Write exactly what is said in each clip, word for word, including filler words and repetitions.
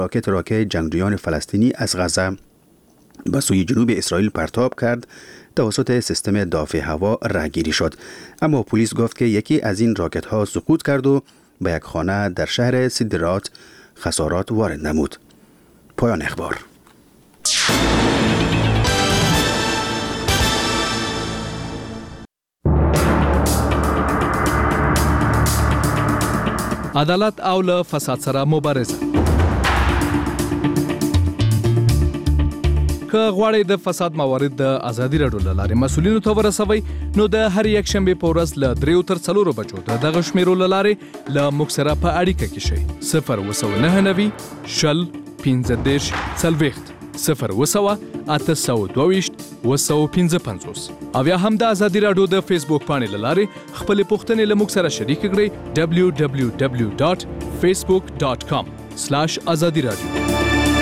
راکت را که جنگجویان فلسطینی از غزه به سوی جنوب اسرائیل پرتاب کرد توسط سیستم دافع هوا رهگیری شد، اما پلیس گفت که یکی از این راکت ها سقوط کرد و به یک خانه در شهر سیدرات خسارات وارد نمود. پایان اخبار. عدالت او له فساد سره مبارزه. که غواړئ د فساد موارد د ازادي راډیو له لارې مسؤلینو ته ورسوئ، نو د هر یک شنبې په ورځ له دریو تر څلورو بجو د دغه شمیرو له لارې له موږ سره په اړیکه کې شئ. صفر اووه سوه نهه نوي شل پنځه دېرش څلوېښت صفر اووه سوه اته سوه دوه ویشت اووه سوه پنځه پنځوس او یا هم د ازادي راډیو د فیسبوک پاڼې له لارې خپلې پوښتنې له موږ سره شریکې کړئ. دبلیو دبلیو دبلیو ډاټ فیسبوک ډاټ کام سلاش ازادي رادیو.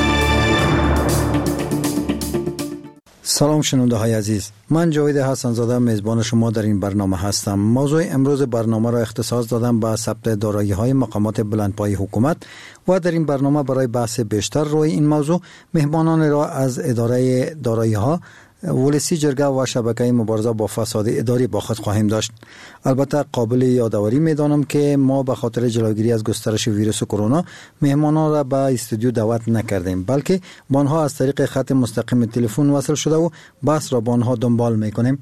سلام شنونده های عزیز، من جاوید حسن زاده میزبان شما در این برنامه هستم. موضوع امروز برنامه را اختصاص دادم به ثبت دارایی های مقامات بلندپایه حکومت و در این برنامه برای بحث بیشتر روی این موضوع مهمانان را از اداره دارایی ها، ولسی جرگه و شبکه مبارزه با فساد اداری با خود خواهیم داشت. البته قابل یادآوری می‌دانم که ما به خاطر جلوگیری از گسترش ویروس کرونا مهمانان را به استودیو دعوت نکردیم، بلکه با آنها از طریق خط مستقیم تلفن وصل شده و بحث را با آنها دنبال می‌کنیم.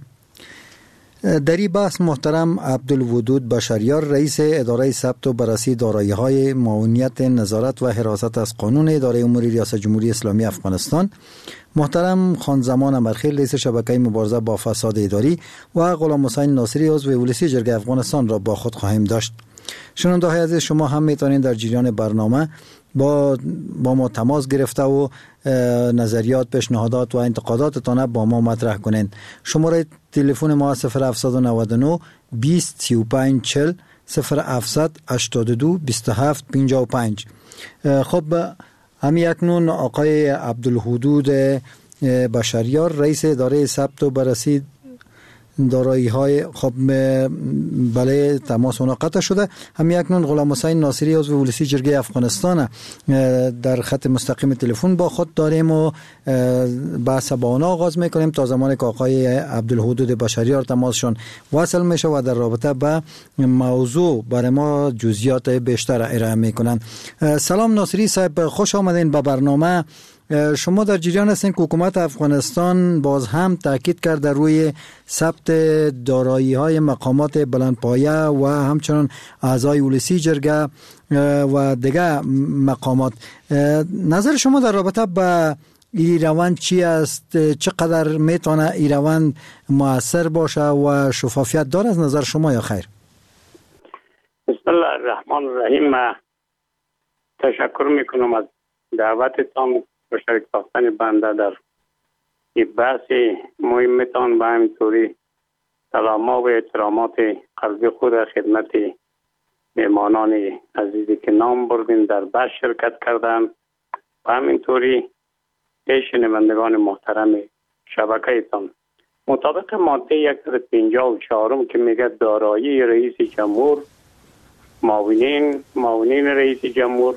در این بحث محترم عبدالودود بشریار، رئیس اداره ثبت و بررسی دارایی‌های معاونیت نظارت و حراست از قانون اداره امور ریاست جمهوری اسلامی افغانستان، محترم خانزمان امرخیل، رئیس شبکه مبارزه با فساد اداری و غلام حسین ناصری، عضو ولسی جرگه افغانستان را با خود خواهیم داشت. شنونده های عزیز، شما هم میتونید در جریان برنامه با با ما تماس گرفته و نظریات، پیشنهادات و انتقاداتتان با ما مطرح کنین. شماره تلفن ما صفر هفتصد و نود و نه بیست سی و پنج چهل صفر هفتصد هشتاد و دو بیست و هفت پنجاه و پنج. خب همین اکنون آقای عبدالودود بشریار، رئیس اداره ثبت و بررسی دارایی های، خب بله تماس اونا قطع شده. همین اکنون غلام حسین ناصری، عضو ولسی جرگه افغانستان، در خط مستقیم تلفن با خود داریم و بحث با اونا آغاز میکنیم تا زمانی که آقای عبدالودود بشریار تماسشون وصل میشه و در رابطه با موضوع برای ما جزئیات بیشتر ارائه میکنن. سلام ناصری صاحب، خوش آمدین به برنامه. شما در جریان هستین که حکومت افغانستان باز هم تاکید کرده روی ثبت دارایی های مقامات بلندپایه و همچنان اعضای ولسی جرگه و دیگه مقامات. نظر شما در رابطه با این روند چی است؟ چقدر میتونه این روند مؤثر باشه و شفافیت داره از نظر شما یا خیر؟ بسم الله الرحمن الرحیم. تشکر میکنم از دعوتتان و شریک ساختن بنده در این بحث مهمتان. به همینطوری سلام‌ها و احترامات قلبی خود خدمت مهمانان عزیزی که نام بردین در بحث شرکت کردن و همینطوری شنوندگان محترم شبکه تان. مطابق ماده صد و پنجاه و چهار که میگه دارایی رئیس جمهور، معاونین معاونین رئیس جمهور،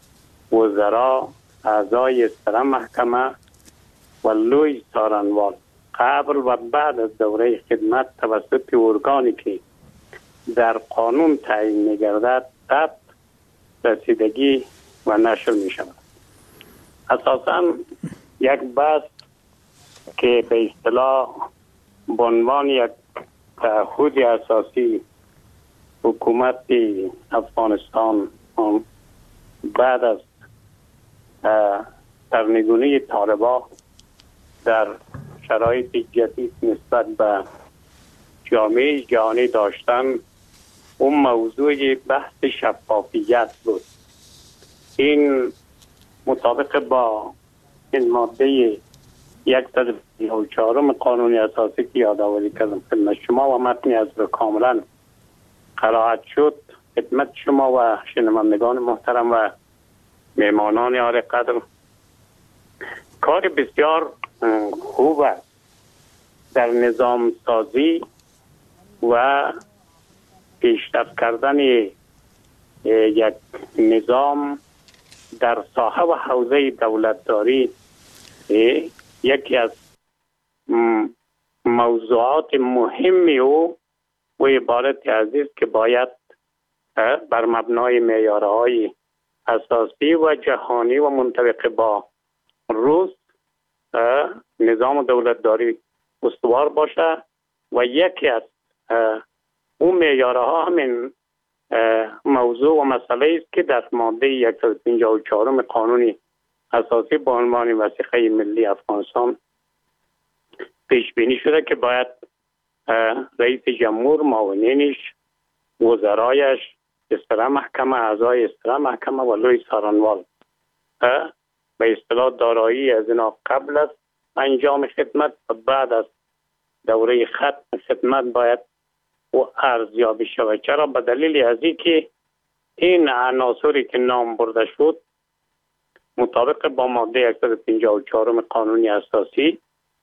وزرا، اعضای سر محکمه و لوی څارنوال قبل و بعد از دوره خدمت توسط ارگانی که در قانون تعیین می‌گردد ثبت، رسیدگی و نشر می‌شود. اساساً یک بحث که به اصطلاح به عنوان یک تعهد اساسی حکومت افغانستان بعد از سرنگونی طالبان در شرایط جدید نسبت به جامعه جهانی داشتن، اون موضوع بحث شفافیت بود. این مطابق با این ماده صد و پنجاه و چهار قانون اساسی که یادآوری کردم خدمت شما و متنی از رو کاملا قرائت شد خدمت شما و شنوندگان محترم و مهمانان عالی قدر، کار بسیار خوب است در نظام سازی و پیشرفت کردن یک نظام در ساحه و حوزه دولتداری یکی از موضوعات مهمی او و عبارت عزیز که باید بر مبنای معیارهای اساسی و جهانی و منطبق با روز نظام دولتداری استوار باشه و یکی از اون معیارها همین موضوع و مسئله است که در ماده صد و پنجاه و چهار قانون اساسی با عنوان وثیقه ملی افغانستان پیش بینی شده که باید رئیس جمهور، معاونینش، وزرایش، استرا محکمه، اعضای استرا محکمه و لوی څارنوال به اصطلاح دارایی از اینا قبل از انجام خدمت و بعد از دوره ختم خدمت باید و ارزیابی شود. چرا؟ به دلیل از اینکه این عناصری که نام برده شد مطابق با ماده صد و پنجاه و چهار قانون اساسی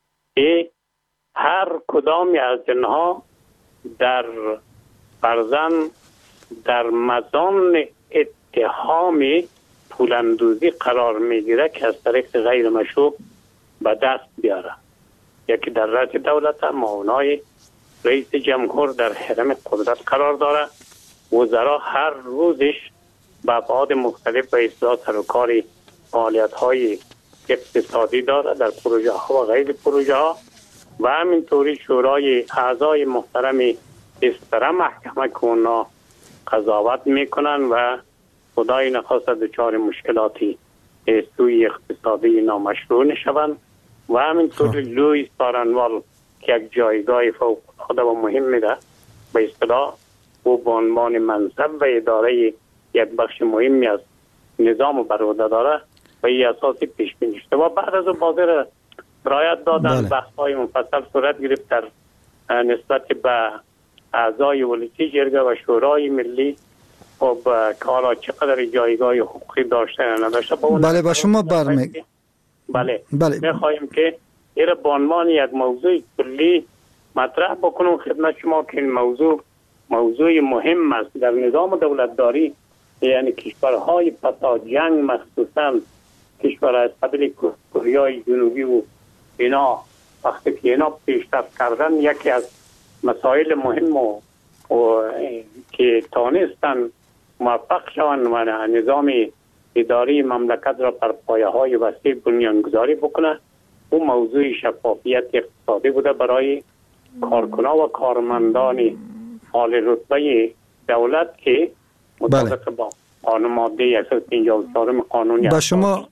هر کدام از اینها در فرضاً در مزان اتهام پولاندوزی قرار میگیره که از طریق غیر مشروع به دست بیاره. یکی در رأس دولت، معاونای رئیس جمهور در حرم قدرت قرار داره، وزرا هر روزش به ابعاد مختلف به اصلاح سر و کار فعالیت های اقتصادی داره در پروژه ها و غیر پروژه ها و همینطوری شورای اعضای محترم استرا محکمه که اونا قضاوت میکنن و خدای نخواست دچار مشکلاتی سوی اقتصادی نامشروع نشوند و همینطوری لوی څارنوال که یک جایگاه فوق العاده و مهم میده به اصطلاح او به عنوان منصب و اداره یک بخش مهمی از نظام بر عهده داره و این اساسی پیش بینی شده و بعد از اون بازار رعایت دادن بحث های مفصل صورت گرفت در نسبت به اعضای ولایتی جرگه و شورای ملی خب کارا چقدر جایگاه حقوقی داشته یا نداشته. بله با شما برمی بله بله میخواهیم که این به عنوان یک موضوع کلی مطرح بکنم خدمت شما که این موضوع موضوع مهم است در نظام دولتداری. یعنی کشورهای پسا جنگ مخصوصا کشور از قبیل کره جنوبی و اینا وقتی که اینا پیشرفت کردن یکی از مسائل مهم و, و که تانستن موفق شوند و نظام اداری مملکت را بر پایه های وسیع بنیانگذاری بکنه اون موضوع شفافیت اقتصادی بوده برای کارکنان و کارمندان عالی رتبه دولت که مطابق با قانون ماده صد و پنجاه و چهار قانون با شما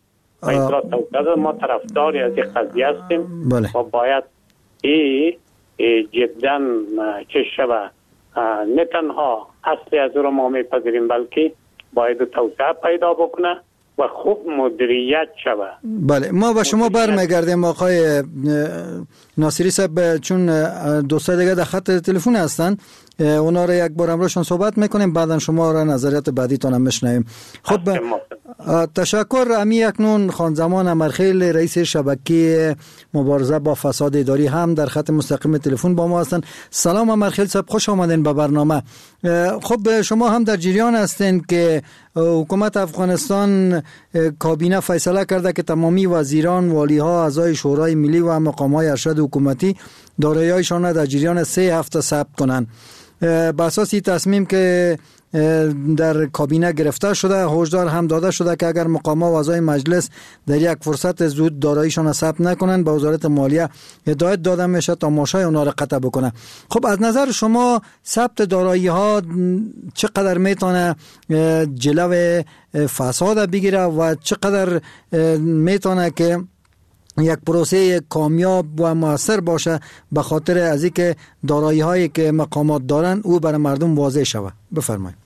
ما طرفداری از این قضیه هستیم و باید این جدا چه شود نه تنها اصلی از رو ما میپذیریم بلکه باید توسعه پیدا بکنه و خوب مدیریت شود. بله ما با شما برمیگردیم آقای ناصری صاحب چون دوستا دیگه در خط تلفن هستن اونا رو یک بار امروزشون صحبت میکنیم بعدا شما را نظریات بعدیتون هم میشنویم. خب تشکر. امی اکنون خان زمان امرخیل رئیس شبکه مبارزه با فساد اداری هم در خط مستقیم تلفن با ما هستن. سلام امرخیل صاحب، خوش آمدین به برنامه. خب شما هم در جریان هستین که حکومت افغانستان کابینه فیصله کرده که تمامی وزیران، والیها، اعضای شورای ملی و مقامات ارشد حکومتی دارایی‌هایشان در جریان سه هفته ثبت کنند. به اساس این تصمیم که در کابینه گرفته شده هشدار هم داده شده که اگر مقامات و اعضای مجلس در یک فرصت زود داراییشان ثبت نکنند به وزارت مالیه هدایت داده میشه تا ماشای اونا را قطع بکنه. خب از نظر شما ثبت دارایی ها چقدر میتونه جلو فساد بگیره و چقدر میتونه که یک پروسه کامیاب و موثر باشه به خاطر از اینکه دارایی هایی که مقامات دارن او برای مردم واضح شود؟ بفرمایید.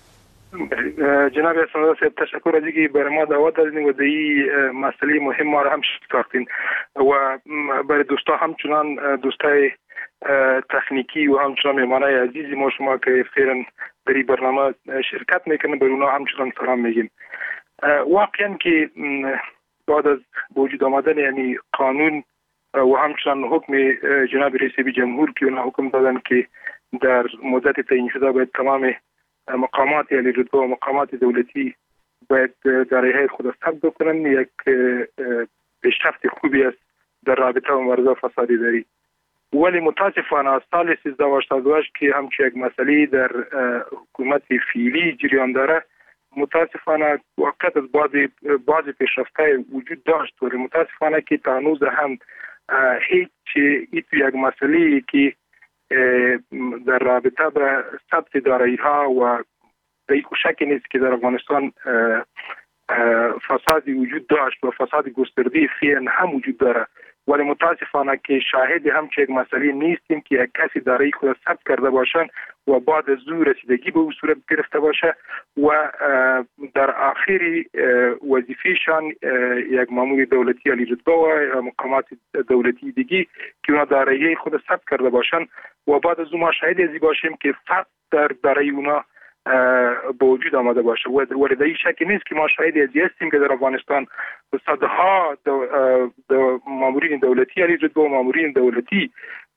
جناب اسماعیل صاحب تشکر از اینکه برای ما دعوت دادین و در این مسئله مهم ما را هم شرکت و برای دوستا همچنان دوستای تکنیکی و همچنان مهمانای عزیزی ما شما که فعلا در این برنامه شرکت میکنن برای اونا همچنان سلام میگیم. واقعا که بعد از وجود آمدن یعنی قانون و همچنان حکم جناب رئیس جمهور که اونا حکم دادن که در مدت تعیین شده باید تمام مقامات یعنی رتبه و مقامات دولتی باید دارایی‌های خود ثبت بکنن. یک پیشرفت خوبی است در رابطه با مبارزه فساد اداری. ولی متاسفانه از سال سیزده و هشتاد و هشت که همچون یک مسئله در حکومت فعلی جریان داره، متاسفانه واقعیت از بعضی بعضی پیشرفت‌های وجود داشت، ولی متاسفانه که تا هنوز هم هیچ ایتو یک مسئله که در رابطه به ثبت دارایی‌ها و به شکی نیست که در افغانستان فسادی وجود داشت و فساد گسترده فعلا هم وجود داره، ولی متاسفانه که شاهد همچین یک مسئله نیستیم که یک کسی دارایی خود ثبت کرده باشن و بعد از او رسیدگی به او صورت گرفته باشه و در آخری وظیفهشان یک مامور دولتی علی رتبه و مقامات دولتی دیگه که اونا دارایی خود ثبت کرده باشن و بعد از او ما شاهد ازی باشیم که فقط در دارایی اونا با وجود آمده باشه. ولی در این شکی نیست که ما شاهد ازی هستیم که در افغانستان صدها مامورین دولتی علی رتبه و مامورین دولتی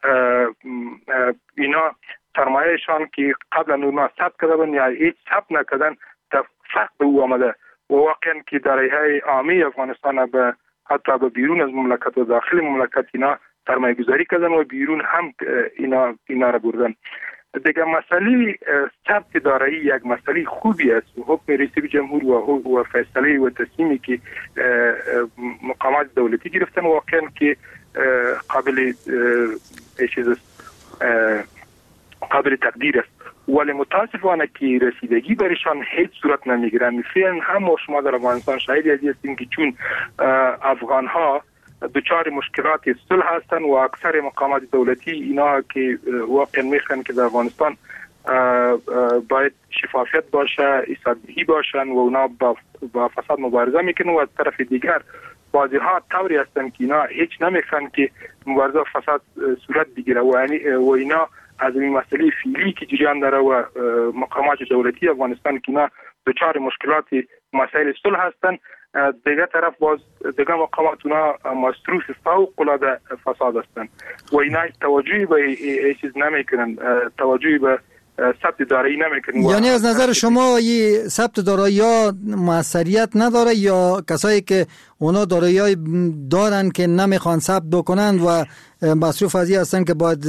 اینا سرمایهشان که قبلا اونا ثبت کرده بودن یا هیچ ثبت نکردن در فقط به او آمده و واقعا که دارایی‌های عامی افغانستان به حتی به بیرون از مملکت و داخل مملکت اینا سرمایه گذاری کردن و بیرون هم اینا اینا را بردن. دیگه مسئله ثبت دارایی یک مسئله خوبی است. حکم رئیس جمهور و و فیصله و تصمیمی که مقامات دولتی گرفتن واقعا که قابل چیز قابل تقدیر است، ولی متاسفانه که رسیدگی برشان هیچ صورت نمیگیرن. فعلا هم شما در افغانستان شاهدی هستیم که چون افغان ها دچار مشکلات صلح هستند و اکثر مقامات دولتی اینا که واقعا میخوان که در افغانستان باید شفافیت باشه، ایثاربهی باشن و اونا با, با فساد مبارزه میکنن و از طرف دیگر بعضی ها طوری هستن که اینا هیچ نمیخوان که مبارزه فساد صورت بگیره و و اینا از این مسئله فعلی که جریان داره و مقامات دولتی افغانستان که اینا دچار مشکلات مسائل صلح هستن، دیگه طرف باز دیگه مقامات اونا مصروف فوق العاده فساد هستن و اینا توجهی به چیز نمیکنن، توجهی به ثبت دارایی نمیکنن. یعنی از نظر شما این ثبت دارایی ها موثریت نداره یا کسایی که اونا دارایی دارن که نمیخوان ثبت بکنن و مصروف از این هستن که باید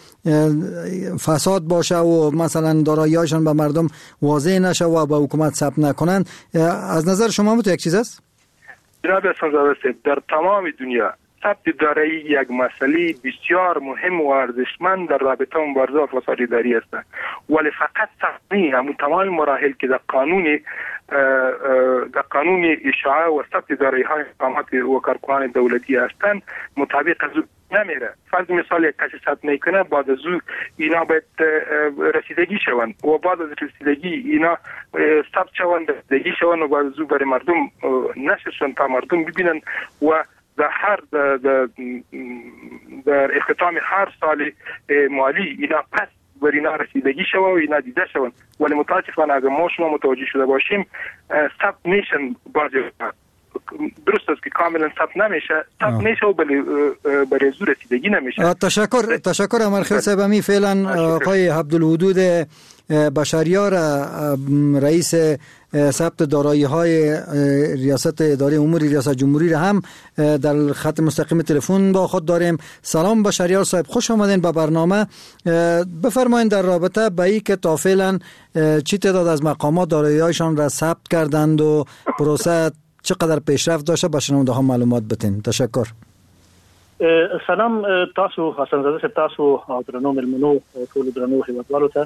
فساد باشه و مثلا دارایی هاشون به مردم واضح نشه و به حکومت ثبت نکنن، از نظر شما متو یک چیز است؟ جناب اسفندزاده صاحب، در تمام دنیا ثبت دارایی یک مسئله بسیار مهم و ارزشمند در رابطه مبارزه با فساد اداری است، ولی فقط ثبت همون تمام مراحل که در قانون در قانون اشاعه و ثبت دارایی های مقامات و کارکنان دولتی هستند مطابق از نمیره. فرض مثال یک کسی ثبت میکنه، بعد از او اینا باید رسیدگی شوند و بعد از رسیدگی اینا ثبت شوند رسیدگی شوند و بعد از او برای مردم نشرشن تا مردم ببینن و در هر در, در اختتام هر سال مالی اینا پس بر اینا رسیدگی شوه و اینا دیده شوند. ولی متاسفانه اگر ما شما متوجه شده باشیم ثبت میشن، بعضی درست است که کاملا ثبت نمیشه ثبت میشه و برای زور رسیدگی نمیشه. تشکر تشکر امرخیل صاحب. امی فعلا آقای عبدالودود بشریار رئیس ثبت دارایی های ریاست اداره امور ریاست جمهوری را هم در خط مستقیم تلفن با خود داریم. سلام بشریار صاحب، خوش آمدین به برنامه. بفرمایین در رابطه با این که تا فعلا چی تعداد از مقامات دارایی هایشان را ثبت کردند و پروسه چقدر پیشرفت داشته با شنونده ها معلومات بدین. تشکر. سلام تاسو حسن زاده صاحب، تاسو درنو ملمنو ټول درنو هیوادوالو ته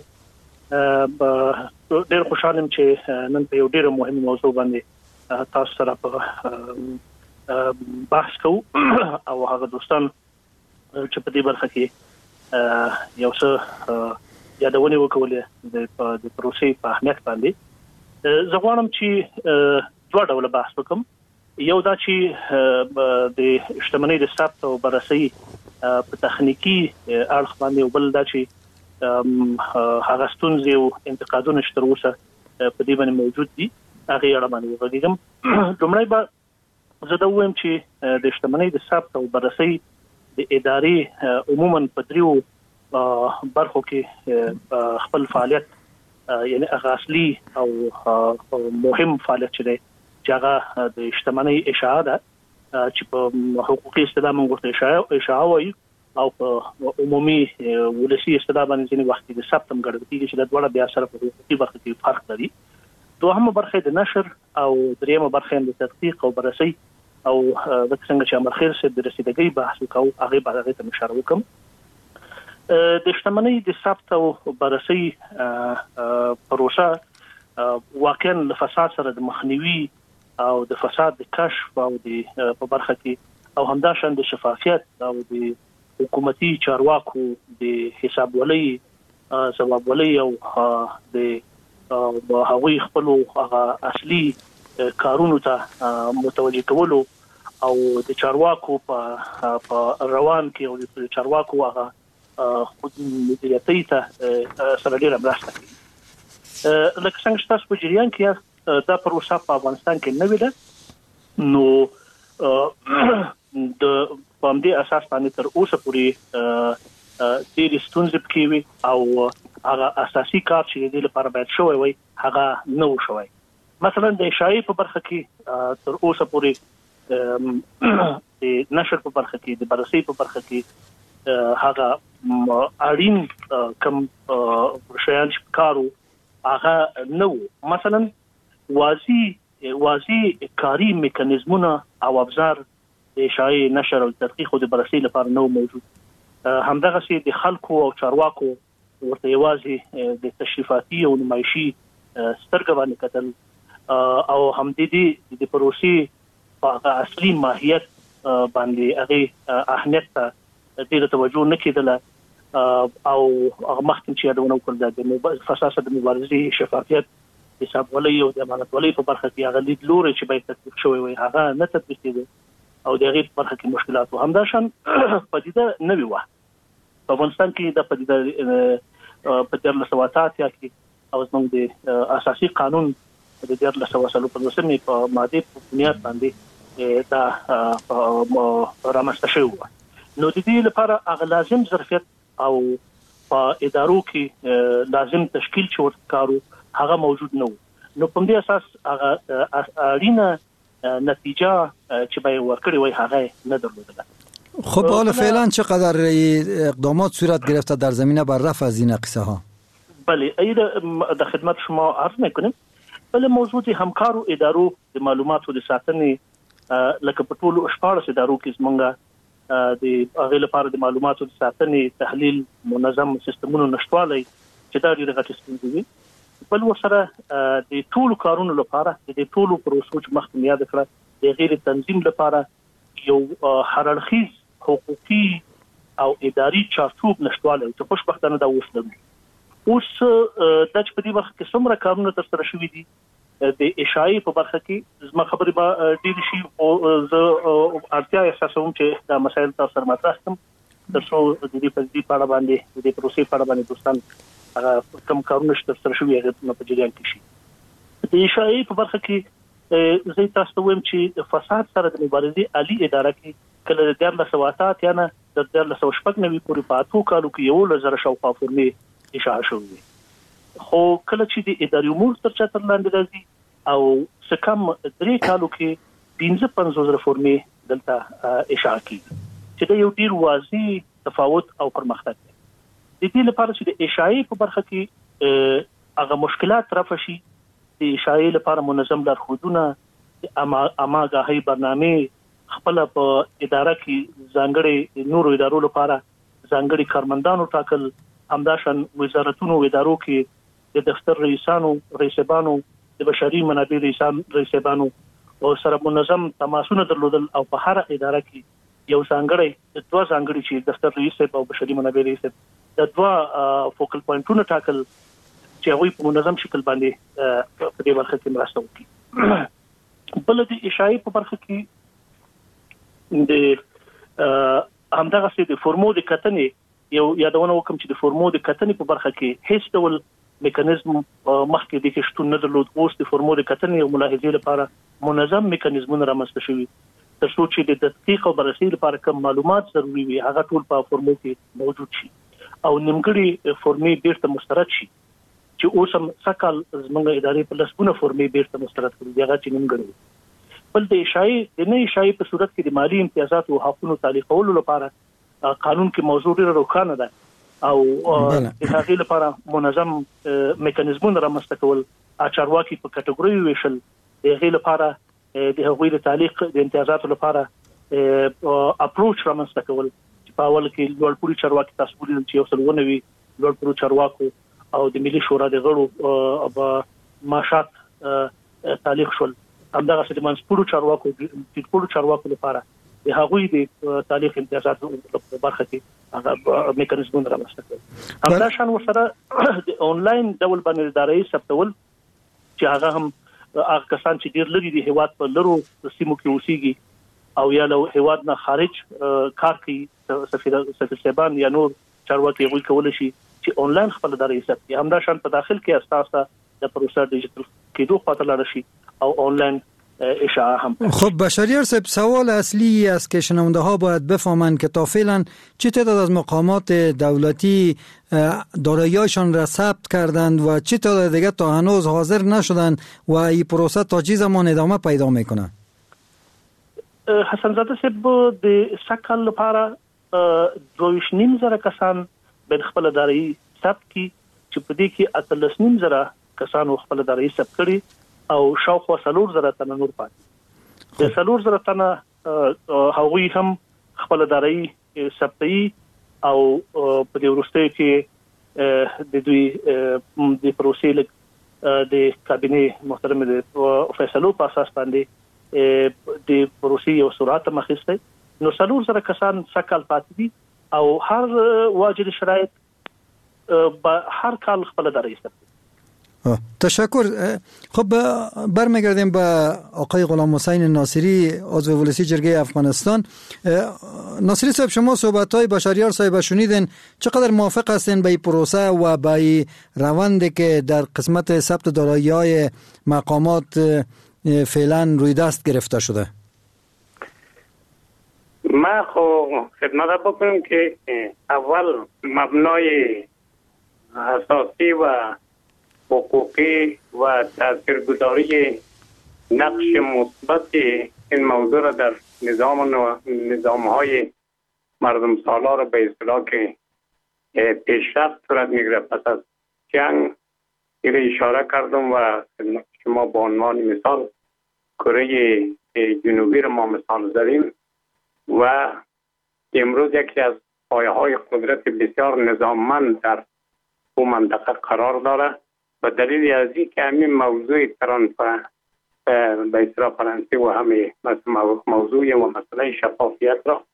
ډېر خوشاله چې نن په یو ډېر مهم موضوع باندې تاسو سره په بحث کوو او هغه دوستان چې په دې برخه کې یو څه یادونه وکولې د پروسې په اهمیت باندې. زه غواړم چې دوه ډول بحث وکم. یو دا چې د شتمنۍ د ثبت او بررسي په تخنیکی اړخ باندې، او بل دا چې هغه ستونزې او انتقادونه چې تر اوسه په دې باندې موجود دي هغه اړه باندې وغږیږم. لومړی به زه دا وایم چې د شتمنۍ د ثبت او بررسي د ادارې عموما په دریو برخو کې خپل فعالیت یعنی هغه اصلي او مهم فعالیت چې دی چې هغه د اجتماعي اشاعه ده چې په حقوقي اصطلاح موږ ورته اشاعه وایو او په عمومي ولسي اصطلاح باندې ځینې وخت د ثبت هم ګڼل کېږي چې د دواړه بیا سره په حقوقي برخه کې فرق لري. دوهمه برخه د نشر او دریمه برخه د تحقیق او بررسي او د څنګه چې امر خیر سره د رسیدګۍ بحث وکاو هغه به هغه ته اشاره وکم. د اجتماعي د ثبت او بررسي پروسه واقعا د فساد سره د مخنیوي او د فساد د کشف او د په برخه کې او همداشان د شفافیت او د حکومتي چارواکو د حساب ولۍ ثواب ولۍ او د هغوی خپل اصلي کارونو ته متوجه کولو او د چارواکو په روان کې او د چارواکو هغه خود مدیریتي ته سره ډیره مرسته کوي. لکه څنګه چې تاسو په جریان کې دا پروسه په افغانستان کې نه ویده نو د په همدې اساس باندې تر اوسه پورې ډېرې ستونزې پکې وي او هغه اساسي کار چې د دې لپاره باید شوی وي هغه نه و شوی. مثلا د اشاعې په برخه کې تر اوسه پورې د نشر په برخه کې د بررسي په برخه کې هغه اړین کم شیان چې کارو هغه نه و. مثلا واضح واضح کاری میکانیزمونه او ابزار د اشاعې نشر او تحقیق او د بررسي لپاره نو موجود. همدغه سي د خلکو او چارواکو ورته یوازې د تشریفاتي او نمایشي سترګې باندې کتل او هم د دې د پروسې په اصلي ماهیت باندې هغه اهمیت ته ډېر توجه نه کېدله او هغه مخکې چې یادونه وکړل د فساد د مبارزې شفافیت حساب ولۍ او د امانت ولۍ په برخه کې هغه لید لوري چې باید تطبیق شوی وي هغه نه تطبیق کېده او د هغې برخه کې مشکلات و. همداشان پدیده نه وي وه په افغانستان کې د پدیده په دیارلس سوه اته اتیا کې او زموږ د اساسي قانون د دیارلس سوه څلور پنځوسمې په مادې په بنیاد باندې دا رامنځته شوی وه. نو د دې لپاره هغه لازم ظرفیت او په ادارو کې لازم تشکیل چې ورته کارو هغه موجود نه و. نو په دې اساس هغه اړینه نتیجه چې به ورکړي وي هغه نه درلودله. خب حالا فعلا چقدر اقدامات صورت گرفته در زمینه بر رفع از این قصه ها؟ بله ایده در خدمت شما عرض میکنیم. بله موضوع همکارو ادارو د معلوماتو د ساتنې لکه په ټولو شپاړس ادارو کې زمونږ د هغې لپاره د معلوماتو د ساتنې تحلیل منظم سیستمونو نشتوالی چې دا ډېرې غټې ستونزې وي. بل ورسره د ټولو کارونو لپاره د ټولو پروسو چې مخکې مې یاد کړه د هغې د تنظیم لپاره یو هررخیز حقوقي او اداري چارچوب نشتوالی چې خوشبختانه دا اوس لرو. اوس دا چې په دې وخت کې څومره کارونه ترسره شوي دي د اشاعې په برخه کې زما خبرې به ډېرې شي او زه اړتیا احساسوم چې دا مسایل تاسو سره مطرح کړم تر څو د دې په دې اړه باندې د دې پروسې په اړه باندې دوستان هغه کوم کارونه چې ترسره شوي هغه په جریان کې شي. د اشاعې په برخه کې زه تاسو ته وایم چې د فساد سره د مبارزې عالی اداره کې کله د دیارلس سوه اته اتیا نه د دیارلس سوه شپږ نوي پورې په اتو کالو کې یولس زره شاوخوا فورمې اشاعه شوې وي. خو کله چې د اداري امور تر چتر لاندې راځي او څه کم درې کالو کې پنځه پنځوس زره فورمې دلته اشاعه کېږي چې دا یو ډېر واضح تفاوت او پرمختګ دی. د دې لپاره چې د اشاعې په برخه کې هغه مشکلات رفع شي د اشاعې لپاره منظم لارښودونه اماګاهي برنامې خپل په اداره کې ځانګړي نورو ادارو لپاره ځانګړي کارمندانو ټاکل همداشان وزارتونو ادارو کې د دفتر رئیسانو رئیسبانو د بشري منابع رئیسان رئیسبانو او سره منظم تماسونه درلودل او په هر اداره کې یو ځانګړي د دوه ځانګړي چې دفتر رئیس او بشري منابع رئیس د دوه فوکل پوینټونو ټاکل چې هغوی په منظم شکل باندې په دې برخه کې مرسته وکړي. بل د اشاعې په برخه کې د همدغه سي د فورمو د کتنې یو یادونه وکم چې د فورمو د کتنې په برخه کې هیڅ ډول میکانیزم مخکې د کې شتون نه درلود. اوس د فورمو د کتنې او ملاحظې لپاره منظم میکانیزمونه رامنځته شوي تر څو چې د تحقیق او بررسي لپاره کوم معلومات ضروري وي هغه ټول په فورمو کې موجود شي او نیمګړي فورمې بیرته مسترد شي چې اوس هم سکل زموږ ادارې په لسګونه فورمې بیرته مسترد کړي دي هغه چې موږ غواړو بل د شای د نه شای په صورت کې د مالی امتیازات او حقوقو تعلیقولو لپاره قانون کې موضوع ډیره روښانه ده او د هغې لپاره منظم میکانیزمونه رامنځته کول اچارواکي په کټګوري ویشل د هغې لپاره د هغوی د تعلیق د امتیازاتو لپاره اپروچ رامنځته کول چې په اول کې لوړپوړي چارواکي تاسو ولې چې یو څلونه وي لوړپوړي چارواکو او د ملي شورا د غړو په ماشات تعلیق شول همدغه څه د منځپوړو چارواکو د ټیټپوړو چارواکو لپاره د هغوی د تعلیق امتیازات په برخه کې هغه میکانیزمونه رامنځته کړل همدا شان ورسره د انلاین ډول باندې ادارې ثبتول چې هغه هم هغه کسان چې ډیر لري د هیواد په لرو سیمو کې اوسېږي او یا له هیواد نه خارج کار کوي سفیر سفیر صاحبان یا نور چارواکي غوښتل کول شي چې انلاین خپل ادارې ثبت همدا شان په داخل کې اساسا د پروسه ډیجیټل کېدو خاطر لاره شي او آنلاین اشاعه هم. خب بشریار صاحب سوال اصلی است که شنونده ها باید بفهمند که تا فعلا چه تعداد از مقامات دولتی دارایی‌هاشان را ثبت کردند و چه تعداد دیگه تا هنوز حاضر نشدند و این پروسه تا چه زمان ادامه پیدا میکنه؟ حسن زاده صاحب د سکل لپاره دویش نیم زره کسان به خپل دارایی ثبت کی چې په دې کې اتلس نیم زره کسان خپل دارایی ثبت کړي او شاوخوا سلور زره تنه نور پاتې د سلور زره تنه هغوی هم خپل دارایی ثبتي او په دې ورسته کې د دوی د پروسې لک د کابینه محترم د فیصلو په اساس باندې د پروسې یو سرعت مخسته نو سلور زره کسان سکل پاتې دي او هر واجد شرایط به هر کال خپل دارایی ثبت. تشکر. خب برمیگردیم به آقای غلام حسین ناصری عضو ولسی جرگه افغانستان. ناصری صاحب شما صحبت‌های بشریار صاحب شنیدین، چقدر موافق هستین به این پروسه و به این روندی که در قسمت ثبت دارایی‌های مقامات فعلا روی دست گرفته شده؟ ما خو خدمت بکنم که اول مبنای اساسی و حقوقی و تاثیرگذاری نقش مثبت این موضوع را در نظام و نظام‌های مردم سالار به اصطلاح که پیشرفت صورت میگیره پس از جنگ این اشاره کردم و شما به عنوان مثال کره جنوبی را ما مثال زدیم و امروز یکی از پایه‌های قدرت بسیار نظاممند در اون منطقه قرار داره و دلیل از این که همین موضوع ترانسفر به اصطلاح فرانسه و همه موضوع و مسئله شفافیت را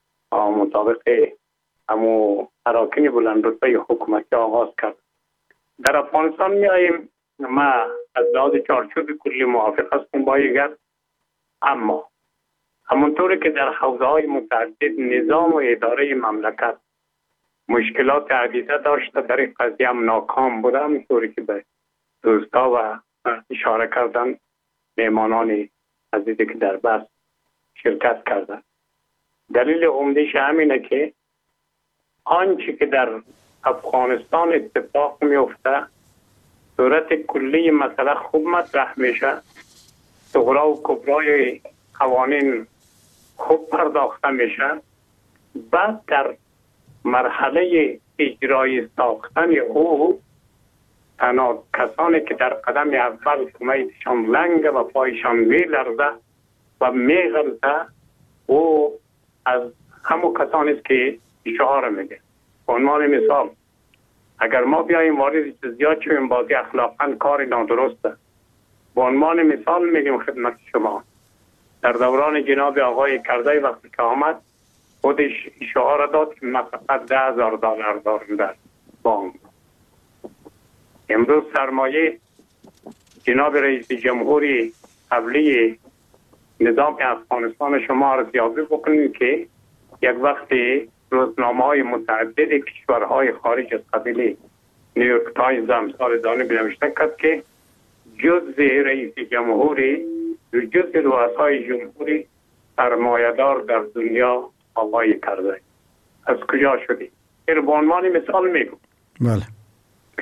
مطابق همو اراکین بلند رتبه حکومتی آغاز کرد. در افغانستان می آییم ما از لحاظ چارچوب کلی موافق هستیم با یگر، اما همونطوری که در حوزه های متعدد نظام و اداره مملکت مشکلات عدیده داشته در این قضیه هم ناکام بوده، همونطوری که به دوستا و اشاره کردن مهمانان عزیزی که در بحث شرکت کردن. دلیل عمده‌اش همینه که آنچه که در افغانستان اتفاق میفته صورت کلی مسئله خوب مطرح میشه، صغرا و کبرای قوانین خوب پرداخته میشه، بعد در مرحله اجرای ساختن او تنها کسانی که در قدم اول کمیتشان لنگ و پایشان میلرزه و میغلطه او از همون کسانی است که اشاره میگه. به عنوان مثال اگر ما بیاییم وارد جزئیات شویم بازی اخلاقا کار نادرسته. به عنوان مثال میگیم خدمت شما در دوران جناب آقای کرزی وقتی که آمد خودش اشاره داد که ما فقط ده هزار دلار داریم در بانک. امروز سرمایه جناب رئیس جمهوری قبلی نظام افغانستان شما ارزیابی بکنید که یک وقتی روزنامه های متعدد کشورهای خارج از قبیله نیویورک تایمز امثال دانه بنوشته کرد که جز رئیس جمهوری جز رؤسای جمهوری سرمایه‌دار در دنیا آقای کرده. از کجا شدی؟ این به عنوان مثال میگم. بله.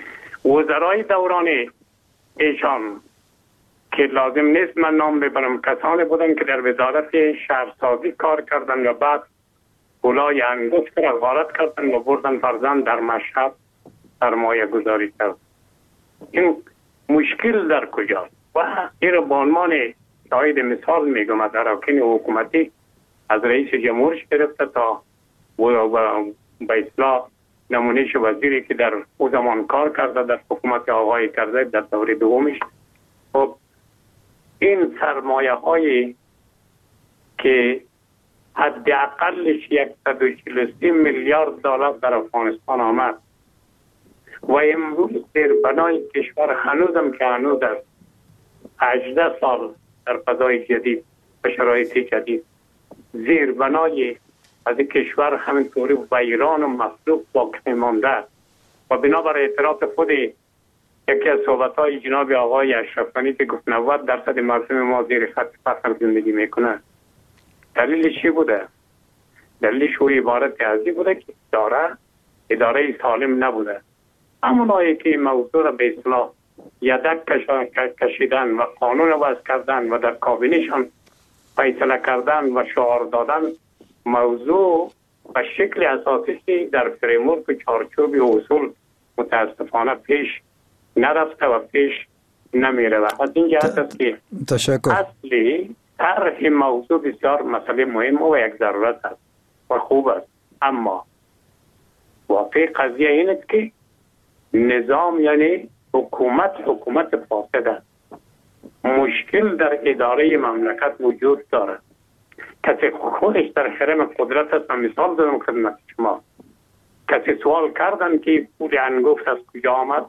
وزرای دوران ایشان که لازم نیست من نام ببرم، کسانی بودن که در وزارت شهرسازی کار کردن و بعد گلای انگشت را غارت کردن و بردن فرزند در مشهد سرمایه گذاری کرد. این مشکل در کجاست؟ و این به عنوان شاید مثال میگم از اراکین حکومتی از رئیس جمهورش گرفته تا به اصلاح نمونهش وزیری که در او زمان کار کرده در حکومت آقای کرده در دوره دومش. خب این سرمایه هایی که حداقلش صد و چهل و سه میلیارد دلار در افغانستان آمد و امروز زیربنای کشور هنوزم که هنوز در هجده سال در فضای جدید و شرایط جدید زیربنای از کشور همینطوری ویران و مفلوک باقی مانده و بنابر اعتراف خود یکی از صحبت‌های جناب آقای اشرف غنی که گفت نود درصد مردم ما زیر خط فقر زندگی میکنه، دلیلش چی بوده؟ دلیلش او عبارت ازی بوده که اداره اداره سالم نبوده. همونایی که موضوع را به اصلاح یدک کشیدن و قانون وضع کردن و در کابینهشان فیصله کردن و شعار دادن، موضوع و شکل اساسی در فریمورک و چارچوب و اصول متاسفانه پیش نرفته و پیش نمیره. و از این جهت است که تشکر. اصلی طرح موضوع بسیار مسئله مهم و یک ضرورت است و خوب است، اما واقعی قضیه این است که نظام یعنی حکومت حکومت فاسد است. مشکل در اداره مملکت وجود داره. کسی خودش در حرم قدرت است. مثال دادم خدمت شما، کسی سوال کردن که پول انگفت از کجا آمد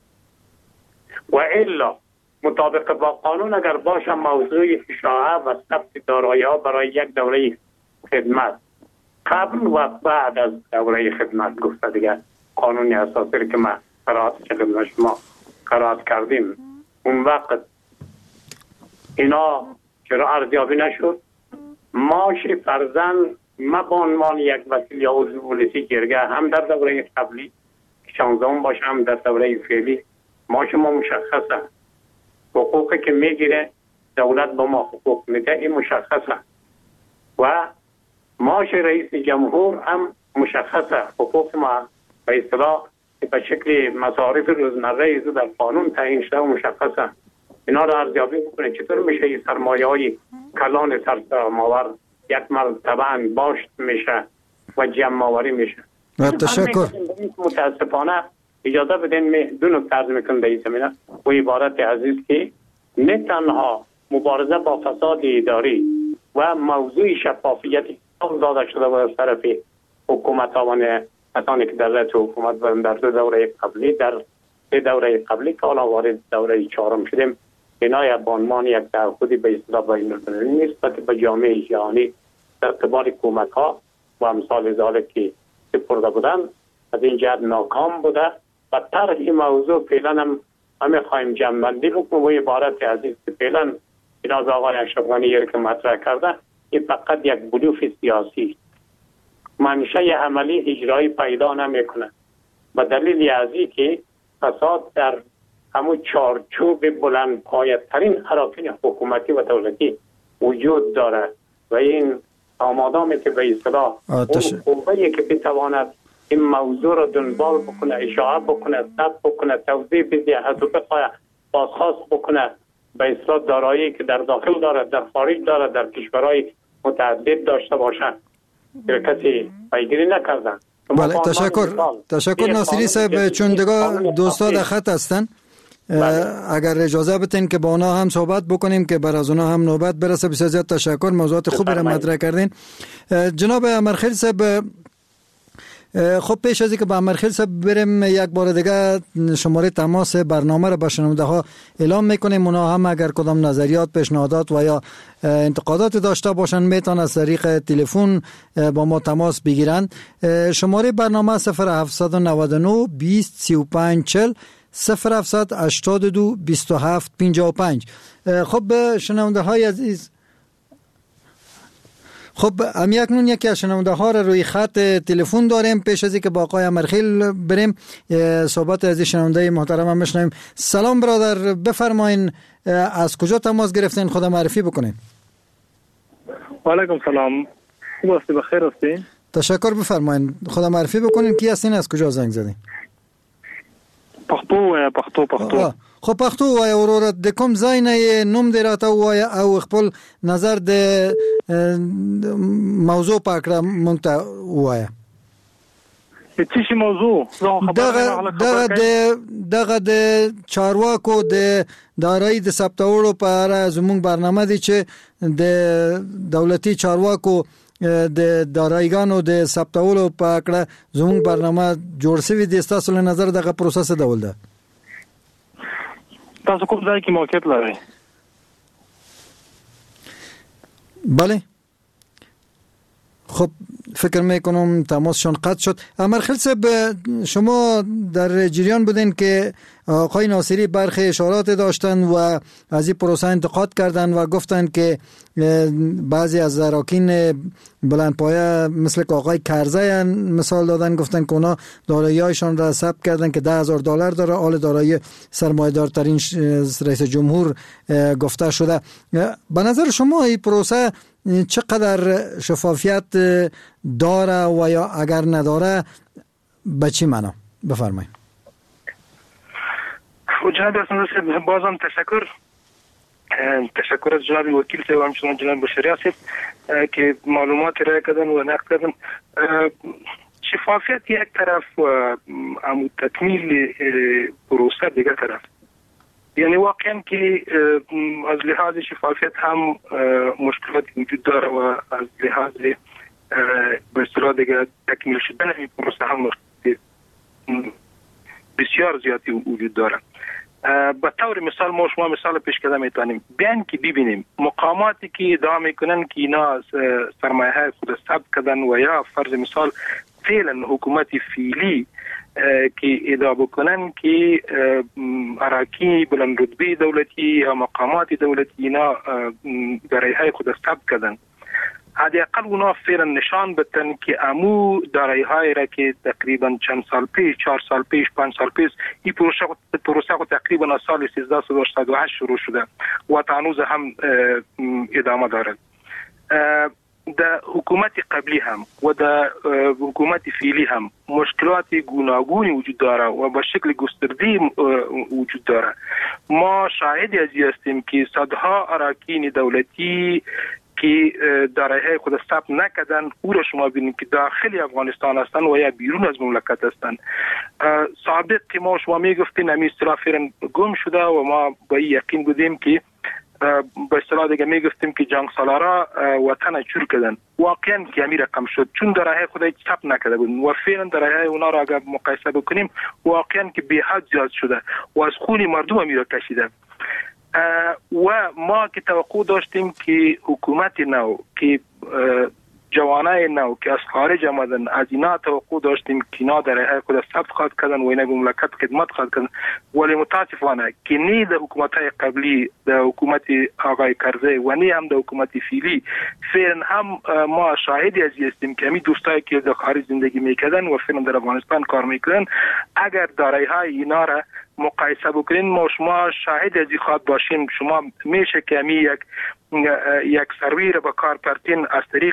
و الا مطابق با قانون اگر باشه موضوع اشاعه و ثبت دارایی ها برای یک دوره خدمت قبل و بعد از دوره خدمت گفته دیگه قانونی اساسی که ما قرائت شدیم شما قرائت کردیم، اون وقت اینا چرا ارزیابی نشد؟ معاش فرزند ما به عنوان یک وکیل یا عضو پلیسی جرگه هم در دوره قبلی شانزدهم باشه هم در دوره فعلی معاش ما مشخصه، حقوقی که میگیره دولت با ما حقوق میده این مشخصه و معاش رئیس جمهور هم مشخصه، حقوق ما به اصطلاح به شکل مصارف روزمره ایزو در قانون تعیین شده و مشخصه. اینا رو ارزیابی بکنه چطور میشه این سرمایه های کلان سرماور یک مرتبه باشت میشه و جمع آوری میشه. تشکر. متاسفانه اجازه بدین می دو نکته عرض میکنم در این زمینه و عبارت عزیز که نه تنها مبارزه با فساد اداری و موضوع شفافیت داده شده از طرف حکومت ها کسانی که در رأس حکومت بودن در دو دوره قبلی، در سه دوره قبلی که حالا وارد دوره چهارم شدیم، اینا به عنوان یک تعهدی به اصطلاح بین‌المللی نسبت به جامعه جهانی در اعتبار کمک ها و امثال ذالک که سپرده بودن از این جهت ناکام بوده و طرح این موضوع فعلا هم همه خواهیم جمع‌بندی بکنیم و عبارت عزیز که فعلا جناب آقای اشرف غنی که مطرح کرده این فقط یک بلوف سیاسی منشأ عملی اجرایی پیدا نمیکنه و دلیل ازی که فساد در همون چارچوب بلند پایه‌ترین اراکین حکومتی و دولتی وجود داره و این آمادامی که به اصطلاح اون قوه‌ای که بتواند این موضوع را دنبال بکنه، اشاعه بکنه، ثبت بکنه، توضیح بده، از او بخواه بازخواست بکنه به اصطلاح دارایی که در داخل داره، در خارج داره، در کشورهای متعدد داشته باشه که کسی پیگیری نکردن. بله تشکر. تشکر ناصری صاحب، چون دیگه دوستا در خط هستن اگر اجازه بتین که با اونا هم صحبت بکنیم که بر از اونا هم نوبت برسه. بسیار زیاد تشکر، موضوعات خوبی را مطرح کردین. جناب امرخیل صاحب، خب پیش از اینکه با امرخیل صاحب بریم یک بار دیگه شماره تماس برنامه را به شنونده ها اعلام میکنیم. اونا هم اگر کدام نظریات، پیشنهادات و یا انتقادات داشته باشن میتونن از طریق تلفن با ما تماس بگیرن. شماره برنامه صفر هفت نه نه بیست سی و پنج چهل صفر هفت هشتاد و دو بیست و هفت پنجاه و پنج. خب شنونده های عزیز، خب هم یک نون یکی از شنونده ها را روی خط تلفن داریم. پیش از اینکه با آقای امرخیل بریم صحبت از شنونده محترم هم بشنویم. سلام برادر، بفرمایین از کجا تماس گرفتین؟ خود معرفی بکنین. و علیکم سلام، خوب هستی؟ بخیر هستی؟ تشکر، بفرمایین خود معرفی بکنین. کی هستین؟ از کجا زنگ زدین؟ پختو و پختو پختو خو پختو وای اورور د کوم ځای نه نوم دی راته وای او خپل نظر د موضوع پاکړه مونږ ته وای. څه شي موضوع؟ دغه دغه د دغه د چارواکو د دارایی د ثبتولو په اړه زموږ برنامه دی چې د دولتي چارواکو د دارایګانو د ثبتولو په اړه زموږ برنامه جوړ شوی دی. تاسو له نظر دغه پروسس ډول ده؟ تاسو کوم ځای کې موقعیت لرئ؟ بله. خب فکر میکنم تماسشون قطع شد. امرخیل صاحب، شما در جریان بودین که آقای ناصری برخی اشارات داشتن و از این پروسه انتقاد کردن و گفتن که بعضی از اراکین بلندپایه مثل که آقای کرزی مثال دادن، گفتن که اونا دارایی‌هایشان را ثبت کردن که ده هزار دلار داره، حال دارایی سرمایه‌دارترین رئیس جمهور گفته شده. به نظر شما این پروسه چقدر شفافیت داره و یا اگر نداره به چی معنا؟ بفرمایید. جناب اسناد بازم تشکر تشکر از جناب وکیل صاحب و همچنان جناب بشری صاحب که معلومات ارائه کردن و نقد کردن. شفافیت یک طرف و عمود تکمیل پروسه دیگر طرف، یعنی واقعا که از لحاظ شفافیت هم مشکلاتی وجود داره و از لحاظ به اصطلاح دیگر تکمیل شدن این پروسه هم بسیار زیادی وجود داره. به طور مثال ما شما مثال پیش کرده میتونیم بیان که ببینیم مقاماتی که ادعا میکنن که اینا سرمایه های خود ثبت کردن و یا فرض مثال فعلا حکومت فعلی که ادعا بکنن که اراکین بلند رتبه دولتی یا مقامات دولتی اینا دارایی های خود ثبت کردن، حداقل اونا فعلا نشان بدن که امو دارایی های را که تقریبا چند سال پیش، چهار سال پیش، پنج سال پیش این پروسه پروسه تقریبا از سال سیزده و هشت شروع شده و تا هنوز هم ادامه دارد. در حکومت قبلی هم و در حکومت فعلی هم مشکلات گوناگونی وجود داره و به شکل گسترده وجود داره. ما شاهدی از این هستیم که صدها اراکین دولتی که دارایی خود ثبت نکردن او را شما ببینید که داخل افغانستان هستند و یا بیرون از مملکت هستند. سابق که ما شما میگفتین همین اصطلاح فعلا گم شده و ما با این یقین بودیم که به اصطلاح دیگه میگفتیم که جنگ سالارا وطن چور کردن. واقعا که همین رقم شد چون دارایی خود ثبت نکرده بودن و فعلا دارایی اونا را اگر مقایسه بکنیم واقعا که به حد زیاد شده و از خون مردم همین را کشیده. و ما که توقع داشتیم که حکومت نو که جوانای نو که از خارج آمدن از اینا توقع داشتیم که اینا در خود ثبت خواهد کردن و اینا به مملکت خدمت خواهد کردن، ولی متاسفانه که نه در حکومت‌های قبلی در حکومت آقای کرزی و نه هم در حکومت فعلی فعلا هم ما شاهدی از هستیم که همین دوستایی که در خارج زندگی میکردن و فعلا در افغانستان کار میکردن اگر دارایی‌های اینا را مقایسه بکنین ما شما شاهد از این خواهد باشین. شما میشه که همی یک یک سروی را به کار پرتین از طریق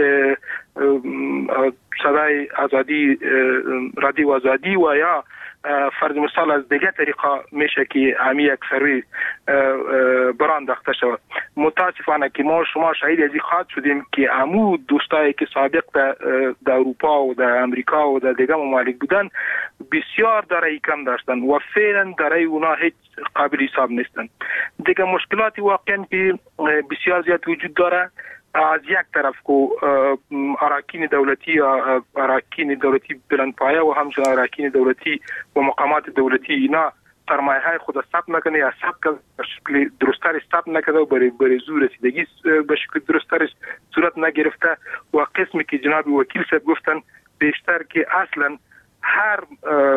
صدای آزادی، رادیو آزادی و یا فرض مثال از دیگه طریقه میشه که همی یک سروی برانداخته شود. متاسفانه که ما شما شاهد از این خواهد شدیم که همو دوستایی که سابق در اروپا و در امریکا و در دیگه ممالک بودن بسیار دارایی کم داشتن و فعلا دارایی اونا هیچ قابل حساب نیستن. دیگه مشکلاتی واقعا که بسیار زیاد وجود داره. از یک طرف که اراکین دولتی یا اراکین دولتی بلندپایه و همچنین اراکین دولتی و مقامات دولتی اینا سرمایه های خود ثبت نکنه یا ثبت به شکل درست‌تر ثبت نکرده و برای برای زور رسیدگی به شکل درست‌تر صورت نگرفته و قسمی که جناب وکیل صاحب گفتن بیشتر که اصلا هر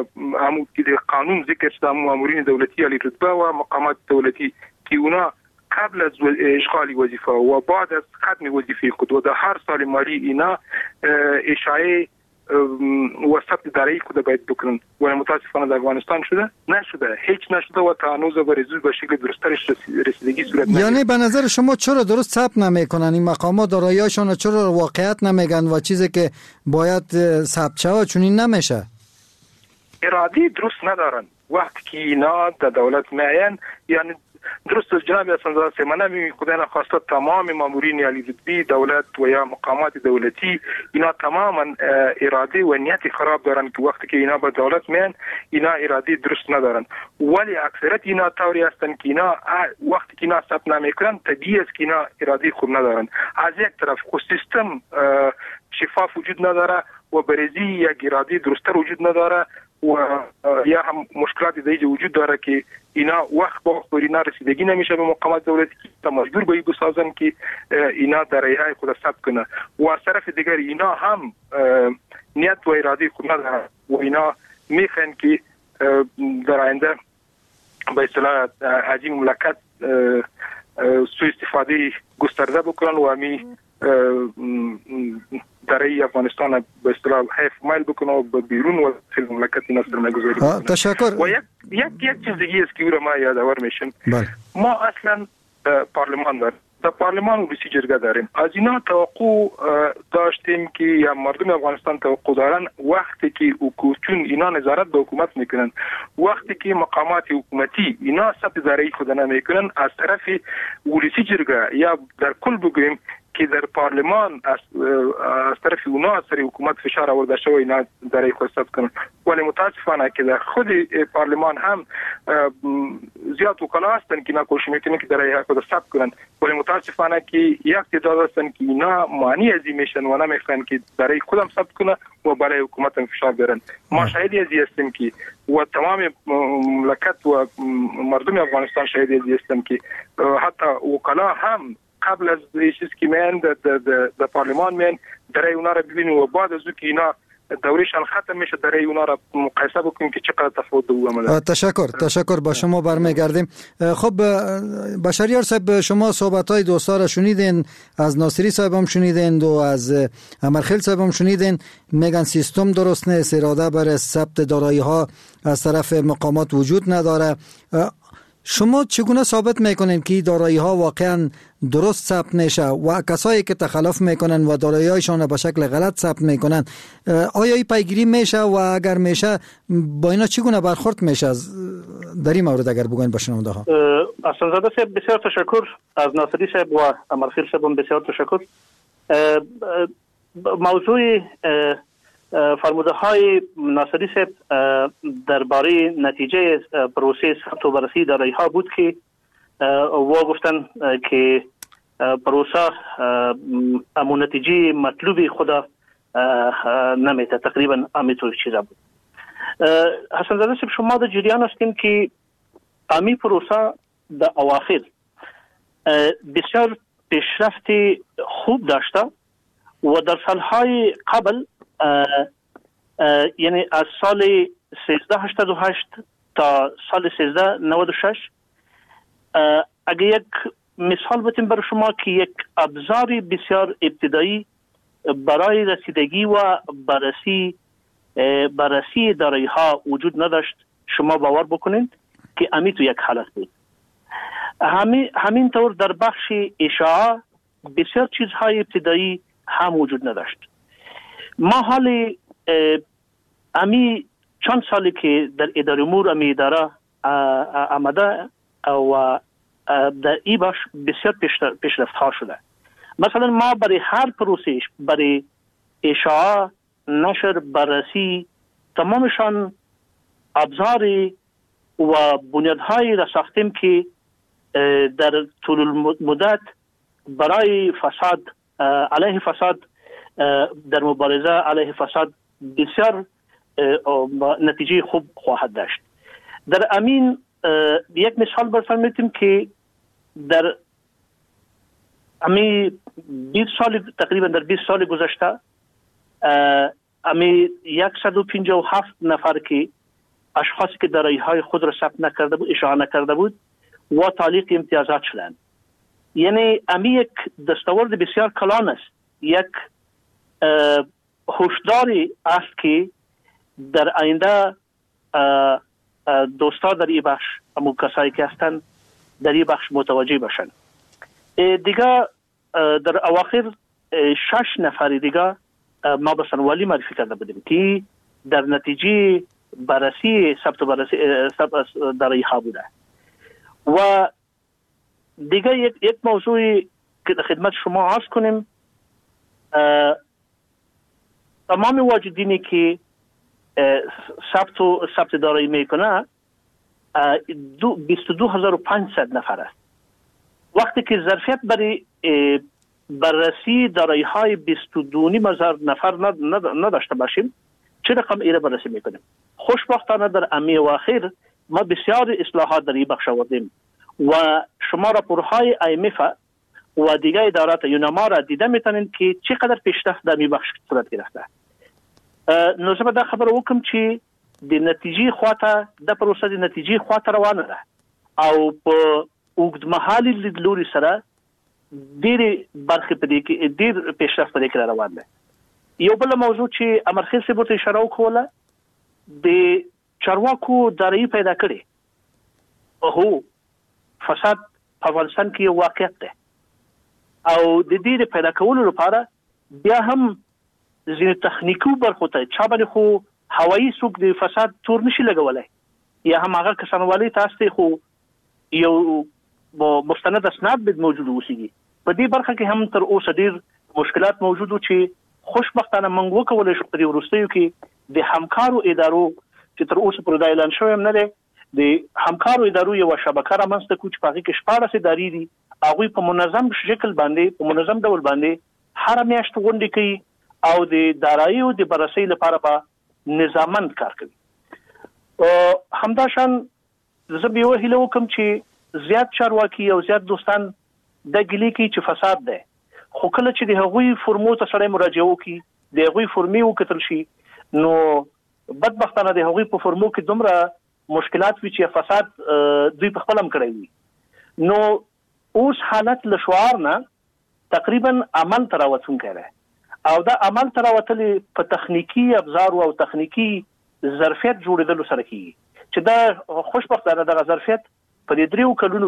عمود که در قانون ذکر شده مامورین دولتی علی رتبه و مقامات دولتی که اونا قبل از اشغال وظیفه و بعد از ختم وظیفه خود و در هر سال مالی اینا اشاعه و ثبت دارایی خود باید بکنن و متاسفانه در افغانستان شده نشده، هیچ نشده و تا هنوز برزوی به شکل درستش رسیدگی صورت نگیره. یعنی به نظر شما چرا درست ثبت نمیکنن این مقامات دارایی‌هاشون، چرا واقعیت نمیگن و چیزی که باید ثبت شود چنین نمیشه؟ ارادی درست ندارن. وقتی که اینا در دولت معین، یعنی درست جناب اسنزاده سیمانه می خدای نخواسته تمام مامورین علی رتبی دولت و یا مقامات دولتی اینا تماما اراده و نیت خراب دارن که وقتی که اینا به دولت میان اینا اراده درست ندارن، ولی اکثریت اینا طوری هستن که اینا وقتی که اینا ثبت نمیکنن طبیعی است که اینا اراده خوب ندارن. از یک طرف خود سیستم شفاف وجود نداره و برزی یک اراده درستر وجود نداره و یا هم مشکلات دیگه وجود داره که اینا وقت با وقت اینا رسیدگی نمیشه به مقامات دولتی که مجبور به بسازن که اینا درایای خود ثبت کنه و از طرف دیگر اینا هم نیت و اراده خود ندارن و اینا میخوان که در آینده به اصطلاح از این مملکت سوء استفاده گسترده بکنن و همی درای افغانستان به اصطلاح حیف مایل بکنه و به بیرون و خیلی مملکت اینا سرمایه‌گذاری بکنه. تشکر. و یک یک یک چیز دیگه است که او را ما یادآور میشم. ما اصلا پارلمان داریم، در پارلمان و بسی جرگه داریم. از اینا توقع داشتیم که یا مردم افغانستان توقع دارن وقتی که چون اینا نظارت به حکومت میکنن، وقتی که مقامات حکومتی اینا ثبت دارایی خود نمیکنن، از طرف ولسی جرگه یا در کل بگویم که در پارلمان از, از طرف اونا از سر حکومت فشار آورده شده و اینا دارایی خود ثبت کنن. ولی متاسفانه که در خود پارلمان هم زیاد وکلا هستن که اینا کوشش میکنن که دارایی خود ثبت کنن، ولی متاسفانه که یک تعداد هستن که اینا معنی از این میشن و نمیخوان که دارایی خودم ثبت کنن و برای حکومت هم فشار بیارن. ما شاهدی از این هستیم که و تمام مملکت و مردم افغانستان شاهدی از این هستیم که حتی وکلا هم قبل از چیز که میان در پارلمان میان درای اونا را ببینیم و بعد از او که اینا دورشان ختم میشه درای اونا را مقایسه بکنیم که چقدر تفاوت دو آمده. تشکر تشکر با شما برمیگردیم. خب بشریار صاحب، شما صحبت های دوستا را شنیدین، از ناصری صاحب هم شنیدین و از امرخیل صاحب هم شنیدین، میگن سیستم درست نیست، اراده برای ثبت دارایی ها از طرف مقامات وجود نداره. شما چگونه ثابت میکنین که دارایی ها واقعا درست ثبت نشه و کسایی که تخلف میکنن و دارایی هایشان به شکل غلط ثبت میکنن آیا این پیگیری میشه و اگر میشه با اینا چگونه برخورد میشه؟ در این مورد اگر بگوین با شنونده ها. اسنزاده صاحب بسیار تشکر، از ناصری صاحب و امرخیل صاحب بسیار تشکر. موضوع فرموده های ناصری صاحب درباره نتیجه پروسه ثبت و بررسی دارایی ها بود که و گفتن که پروسه امون نتیجه مطلوبی خدا نمیته، تقریبا امیتوی چیزا بود. حسن زاده صاحب شما در جریان هستیم که امی پروسه در اواخر بسیار پیشرفت خوب داشته و در سالهای قبل اه اه یعنی از سال سیزده هشتاد و هشت تا سال سیزده نود و شش اگه یک مثال بتیم برای شما که یک ابزار بسیار ابتدایی برای رسیدگی و بررسی بررسی دارایی ها وجود نداشت، شما باور بکنید که امی تو یک حالت بود. همین همین طور در بخش اشاعه بسیار چیزهای ابتدایی هم وجود نداشت. ما حال امی چند سالی که در اداره امور امی اداره آمده و در ای باش بسیار پیشرفت ها شده. مثلا ما برای هر پروسش، برای اشاعه، نشر، بررسی، تمامشان ابزار و بنیادهایی را ساختیم که در طول المدت برای فساد، علیه فساد، در مبارزه علیه فساد بسیار نتیجه خوب خواهد داشت. در امین یک مثال براتون میتیم که در امی بیست سال تقریبا در بیست سال گذشته امی صد و پنجاه و هفت نفر که اشخاصی که دارایی های خود را ثبت نکرده بود، اشاعه نکرده بود و تعلیق امتیازات شدند. یعنی امی یک دستاورد بسیار کلان است، یک هوشداری است که در آینده دوستا در این بخش، همون کسایی که هستن در این بخش متوجه باشن. دیگه در اواخر شش نفر دیگه ما به سنوالی معرفی کرده بودیم که در نتیجه بررسی ثبت بررسی در اینها بوده. و دیگه یک, یک موضوعی که در خدمت شما عرض کنیم، تمام واجدینی که ثبت و ثبت دارایی میکنه بیست و دو هزار و پانصد نفر است. وقتی که ظرفیت برای بررسی دارایی های بیست و دو هزار نفر نداشته باشیم، چه رقم ایره بررسی میکنیم؟ خوشبختانه در امی و اخیر ما بسیار اصلاحات در این بخش آوردیم و شما راپورهای آی ام اف و دیگر ادارات یوناما را دیده میتونید که چقدر پیشرفت در این بخش صورت گرفته. نو زه به دا خبره وکم چې د نتیجې خواته د پروسه د نتیجې خواته روانه ده او په اوږدمهالي لیدلوري سره ډېرې برخې په دې کې ډېر پیشرفت په دې کې روان ده. یو بل موضوع چې امرخیل صاحب ورته اشاره وکوله، د چارواکو دارایی پیدا کړي. هو فساد په افغانستان کې یو واقعیت ده او د دې پیدا کولو لپاره بیا هم ځینې تخنیکي برخو ته چا باندې خو هوایي څوک د فساد تور نشي لګولی، یا هم هغه کسانوالي تاسو ته خو یو مستند اسناد باید موجود اوسیږي. په دې برخه کې هم تر اوسه ډېر مشکلات موجود و چې خوشبختانه موږ وکولی شو په دې وروستیو کې د همکارو ادارو چې تر اوسه پورې دا اعلان شوی هم نه دی، د همکارو ادارو یوه شبکه رامنځته کړو چې په هغې کې شپاړس ادارې دي. هغوی په منظم شکل باندې په منظم ډول باندې هره میاشت غونډې کوي او د داراییو د بررسۍ لپاره به نظاممند کار کوي. همداشان زه به یوه هیله وکړم چې زیات چارواکي او زیات دوستان دا ګیلې کوي چې فساد دی، خو کله چې د هغوی فرمو ته سړی مراجعه وکړي، د هغوی فرمې وکتل شي، نو بدبختانه د هغوی په فرمو کې دومره مشکلات وي چې فساد دوی په خپل هم کړی وي. نو اوس حالت له شعار نه تقریبا عمل ته راوتونکی دی او دا عمل ته راوتلې په تخنیکي ابزارو او تخنیکي ظرفیت جوړېدلو سره کېږي چې دا خوشبختانه دغه ظرفیت په دې دریو کلونو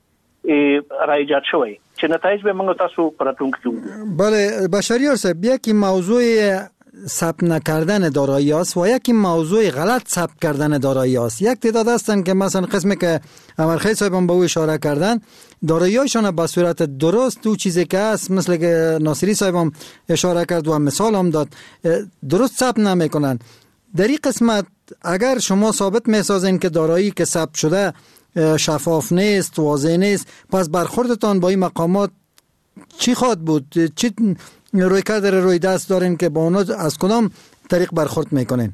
کې را ایجاد شوی چې نتایج به موږ تاسو په راتلونکي کې وګورو. بله بشریار صاحب، یکی موضوع ثبت نکردن دارایی است و یکی موضوع غلط ثبت کردن دارایی است. یک تعداد هستن که مثلا قسمی که امرخیل صاحب هم به او اشاره کردن، دارایی‌هایشان به صورت درست تو چیزی که است، مثل که ناصری صاحب هم اشاره کرد و مثال هم داد، درست ثبت نمیکنن. در این قسمت اگر شما ثابت میسازین که دارایی که ثبت شده شفاف نیست، واضح نیست، پس برخوردتان با این مقامات چی خواهد بود؟ چی روی کرد روی دست دارین که با اونا از کدام طریق برخورد میکنین؟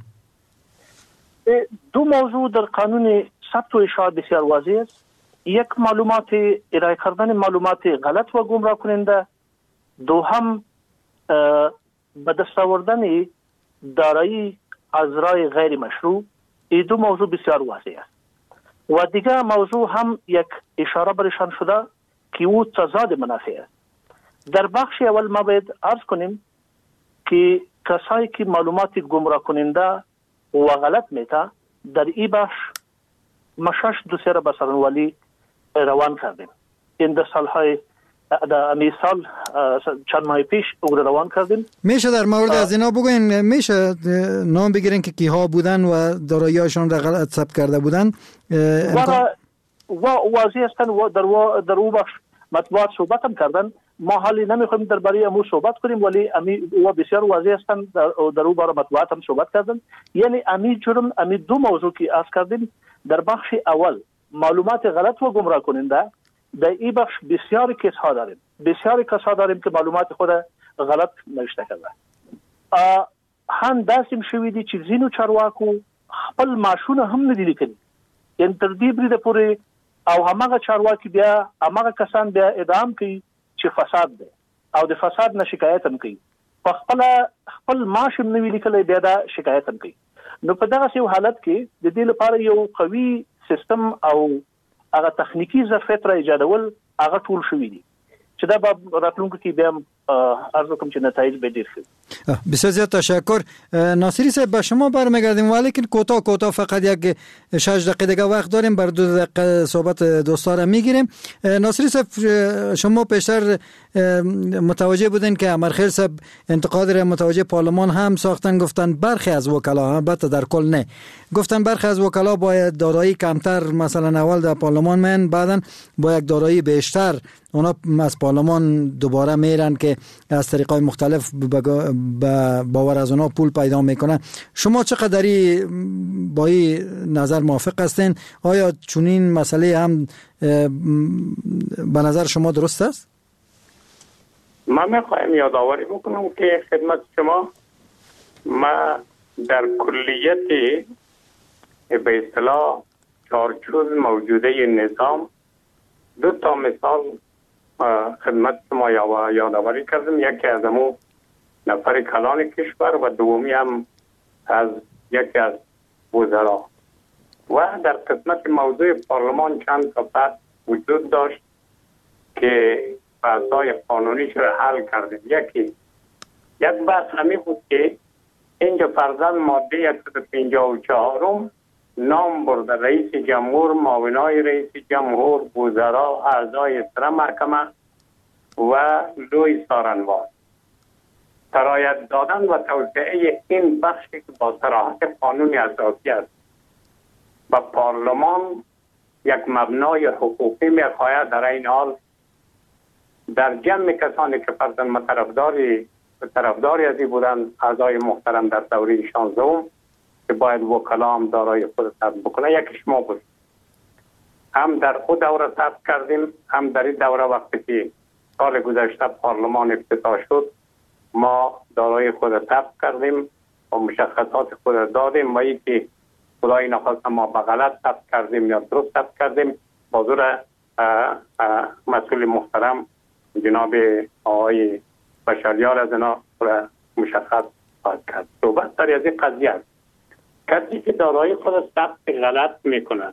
دو موضوع در قانون ثبت و اشاعت بسیار واضح است. یک، معلومات ارائه کردن معلومات غلط و گمراه کننده. دوم، به دست آوردن دارایی از راه غیر مشروع. این دو موضوع بسیار واضح است. و دیگه موضوع هم یک اشاره برشان شده که او تضاد منافع است. در بخش اول ما باید عرض کنیم که کسایی که معلومات گمراه کننده و غلط میته در این بخش ما شش دوسیه را به سرنوالی روان کردیم. این در سالهای در امی سال چند ماه پیش او روان کردیم. میشه در مورد از اینا بگوین؟ میشه نام بگیرین که کیها بودن و دارایی‌هاشون را غلط ثبت کرده بودن؟ و واضح هستن و در در او بخش مطبوعات صحبت هم کردن. ما حالی نمیخوایم درباره امو صحبت کنیم، ولی امی و بسیار واضح هستند در, در او باره مطبوعات هم صحبت کردن. یعنی امی جرم امی دو موضوع که عرض کردیم، در بخش اول معلومات غلط و گمراه کننده، در این بخش بسیار کیس ها داریم بسیار کیس ها داریم که معلومات خود غلط نوشته کرده. هم داسیم شوی دی چې ځینو چارواکو خپل ماشونه هم ندی لیکلي، یعنی تر دې بریده پورې او هماغه چارواکي بیا هماغه کسان بیا ادعام کوي چې فساد دی او د فساد نه شکایت هم کوي، په خپل خپل معاش هم نوي لیکلی بیا دا شکایت هم کوي. نو په دغه یو حالت کې د دې لپاره یو قوي سیستم او هغه تخنیکی ظرفیت را ایجادول هغه ټول شوي دي. چې دا به راتلونکو کې بیا عرض کوم چې نتایج به ډیر ښه. بسیار زیاد تشکر. ناصری صاحب به شما برمیگردیم، ولی که کوتاه کوتاه فقط یک شش دقیقه دیگه وقت داریم، بر دو دقیقه صحبت دوستا را میگیریم. ناصری صاحب شما پیشتر متوجه بودین که امرخیل صاحب انتقاد را متوجه پارلمان هم ساختن، گفتن برخی از وکلا، البته در کل نه، گفتن برخی از وکلا باید دارایی کمتر، مثلا اول در پارلمان من بعدن با یک دارایی بیشتر اونا از پارلمان دوباره میرن که از طریقای مختلف با باور از اونا پول پیدا میکنن. شما چقدری با این نظر موافق هستین؟ آیا چنین مسئله هم به نظر شما درست است؟ من میخوایم یادآوری بکنم که خدمت شما ما در کلیت به اصطلاح چارچوب موجوده نظام دو تا مثال خدمت شما یادآوری کردم. یکی از امو نفر کلان کشور و دومی هم از یکی از وزرا. و در قسمت موضوع پارلمان چند تا بحث وجود داشت که بحث‌های قانونیش رو حل کردیم. یکی یک بحث همین بود که اینجا فرضاً ماده صد و پنجاه و چهار نام برده رئیس جمهور، معاونای رئیس جمهور، وزرا، اعضای سر محکمه و لوی سارنوار. سرایت دادن و توسعه این بخشی که با صراحت قانونی اساسی است و پارلمان یک مبنای حقوقی میخواهد، در این حال در جمع کسانی که فرضاً طرفداری طرفداری از این بودند اعضای محترم در دوره شانزدهم که باید وکلا هم دارای خود ثبت بکنه، یکیش ما بود. هم در خود دوره ثبت کردیم، هم در این دوره وقتی که سال گذشته پارلمان افتتاح شد ما دارای خود ثبت کردیم و مشخصات خود دادیم و ای که خدای نخواست ما به غلط ثبت کردیم یا درست ثبت کردیم حضور مسئول محترم جناب آقای بشریار از اینا مشخص خواهد کرد. صحبت در از این قضیه است. کسی که دارایی خود ثبت غلط میکنه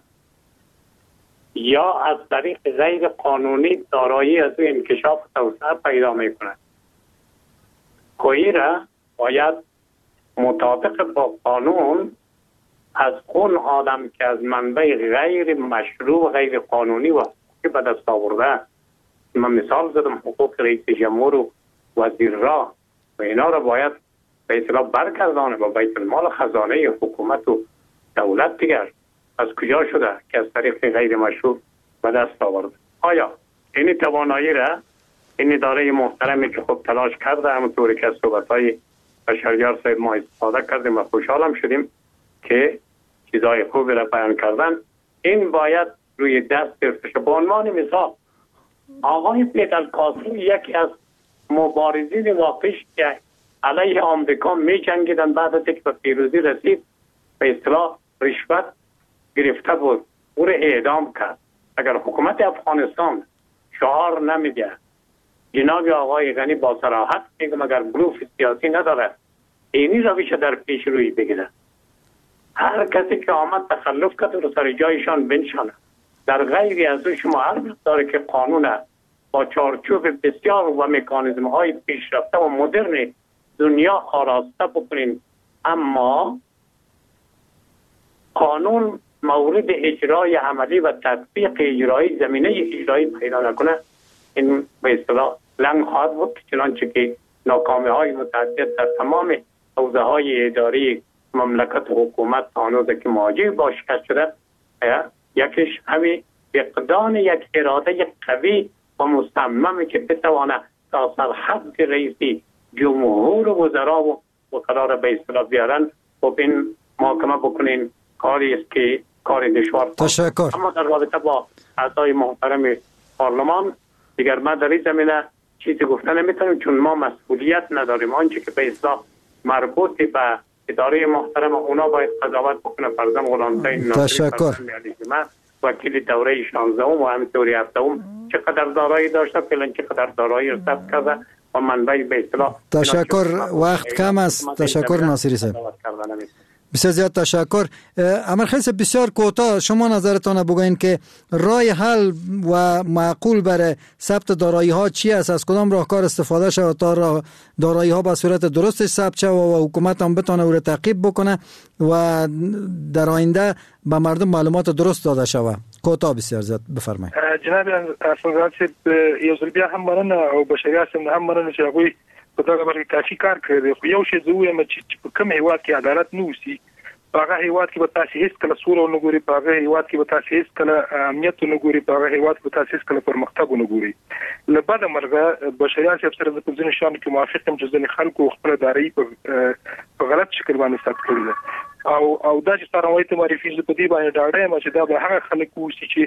یا از طریق غیر قانونی دارایی از او انکشاف توسعه پیدا میکنه، کوئی را باید مطابق با قانون از اون آدم که از منبع غیر مشروع غیر قانونی و که به دست آورده، من مثال زدم حقوق رئیس جمهور و وزیر را و اینا را باید به اصطلاح برگردانه با بیت المال خزانه حکومت و دولت دیگر از کجا شده که از طریق غیر مشروع به دست آورده. آیا این توانایی را این اداره محترمی که خب تلاش کرده همونطوری که از صحبت‌های بشریار صاحب ما استفاده کردیم و خوشحالم شدیم که چیزای خوبی را بیان کردن، این باید روی دست گرفته شد. به عنوان مثال آقای پیتر کاسمی یکی از مبارزین واقعیش که علیه آمریکا می جنگیدن، بعد از اینکه به پیروزی رسید به اصطلاح رشوت گرفته بود، او را اعدام کرد. اگر حکومت افغانستان شعار نمیده، جناب آقای غنی با صراحت میگه مگر بلوف سیاسی نداره، اینی روش در پیش روی بگیره. هر کسی که آمد تخلف کرد رو سر جایشان بنشانه. در غیری از او شما هر داره که قانون با چارچوب بسیار و مکانیزم های پیشرفته و مدرن دنیا آراسته بکنین، اما قانون مورد اجرای عملی و تطبیق اجرایی زمینه اجرایی پیدا نکنه، این به اصطلاح لنگ خواهد بود، چنانچه که ناکامی های متعدد در تمام حوزه های اداری مملکت و حکومت آنوزه که مواجه با شکست شده. یکیش همین فقدان یک اراده قوی و مصمم که بتوانه تا سرحد رئیسی جمهور و وزرا و وکلا را به اصطلاح بیارن و این محاکمه بکنین، کاری است که کار دشوار. تشکر. اما در رابطه با اعضای محترم پارلمان دیگر ما در این زمینه چیزی گفتن نمیتونیم، چون ما مسئولیت نداریم. آنچه که به اصطلاح مربوط به اداره محترم اونا باید قضاوت بکنه. فرضاً غلامزاده ناصری وکیل دوره شانزدهم و همینطوری هفتم چقدر دارایی داشته، فعلا چقدر دارایی رو ثبت کرده و منبع به اصطلاح. تشکر. وقت کم است. تشکر ناصری صاحب. بسیار زیاد تشکر. امرخیل بسیار کوتاه شما نظرتان بگوین که راه حل و معقول برای ثبت دارایی ها چی است؟ از کدام راهکار استفاده شود تا دارایی ها به صورت درست ثبت شود و حکومت هم بتونه او را تعقیب بکنه و در آینده به مردم معلومات درست داده شود؟ کوتاه بسیار زیاد بفرمایید. جناب افغان یو ځل بیا هم مننه او بشریات هم مننه چې هغوی په دغه برخه کافي کار کړی خو یو شی زه وایم چې په کوم هیواد کې عدالت نه وسی په هغه هیواد کې به تاسو هیڅ کله سوله نه ګوري، په هغه هیواد کې به تاسو هیڅ کله امنیت نه ګوري، په هغه هیواد کې به تاسو هیڅ کله پرمختګ نه ګوري. له بده مرغه بشریات سره د ځینې شان کې موافق هم چې ځینې خلکو خپل دارایی په غلط شکل باندې ثبت کړی ده او او دا چې څنګه ته معرفي زه په دې باندې ډاډه یم چې دا به هغه خلک وسی چې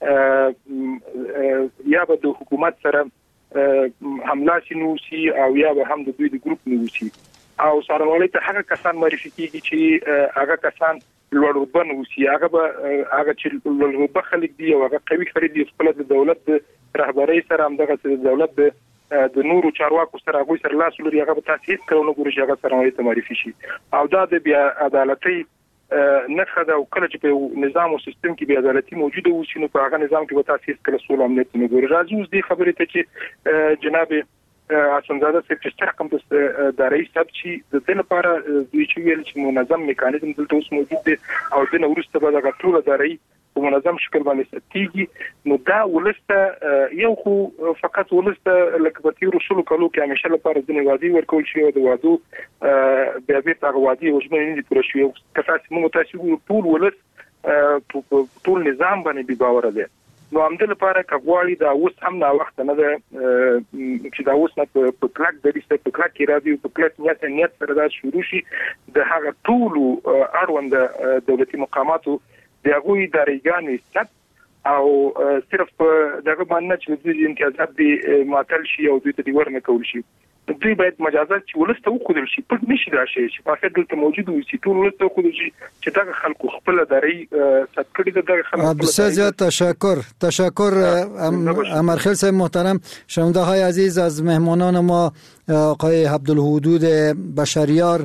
یا به د حکومت سره حمله شنوسی او یا به هم د دوی د ګروپ نوسی او سره ته هغه کسان معرفي کیږي چې هغه کسان لوړ رتبه نوسی هغه به هغه چې لوړ رتبه خلک دی او هغه قوي خلک دی خپل د دولت رهبرۍ سره هم دغه د دولت د نورو چارواکو سره هغه سره لاس لري هغه به تاسیس کړو ګوري هغه سره ته معرفي شي او دا د بیا عدالتي نه خدا او کله چې په نظام او سیستم کې بیا عدالتي موجوده وي نو په هغه نظام کې به تاسیس کړو سول امنیت نه ګوري. راځي اوس دې خبرې ته چې جناب حسنزاده صاحب چې رقم د دارایی ثبت شي د دې لپاره دوی چې ویل چې منظم میکانیزم دلته اوس موجود دی او د نورسته به د ټول دارایی په منظم شکل باندې ستېږي نو دا ولسته یو خو فقط ولسته لکه په تیر شلو کلو کې همیشه لپاره د وادي ورکول شي او د وادو بیا بیرته هغه وادي او ژمنې دي پوره شي او کسات موږ تاسو ټول ولس ټول نظام باندې بي باور دي نو هم د لپاره کغواړي دا اوس هم نا وخت نه ده چې دا اوس نه په کلک د دې په کلک کې راځي په کلک نیت نیت سره دا شروع شي د هغه ټول اړوند دولتي مقاماتو د هغه ادارېګانې ست او صرف دغه باندې چې د امتیازات دی معطل شي او دوی ته دی ورنه کول شي دوی باید مجازات چې ولسته وخدل شي پټ نشي راشي چې په فکر دلته موجود وي چې ټول ولسته وخدل شي چې دا خلکو خپل داري ستکړي د خلکو بسیار زیاد تشکر تشکر امرخیل صاحب محترم. شنونده های عزیز از مهمانان ما آقای عبدالحدود بشریار